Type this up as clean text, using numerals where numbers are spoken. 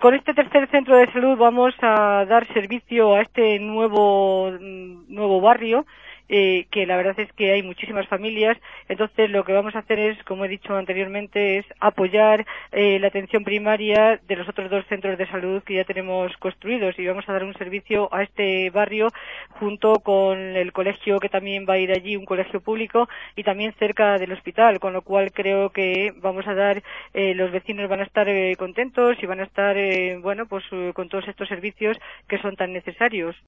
Con este tercer centro de salud vamos a dar servicio a este nuevo barrio, que la verdad es que hay muchísimas familias. Entonces lo que vamos a hacer es, como he dicho anteriormente, es apoyar la atención primaria de los otros dos centros de salud que ya tenemos construidos, y vamos a dar un servicio a este barrio junto con el colegio que también va a ir allí, un colegio público, y también cerca del hospital, con lo cual creo que vamos a dar, los vecinos van a estar contentos y van a estar, con todos estos servicios que son tan necesarios.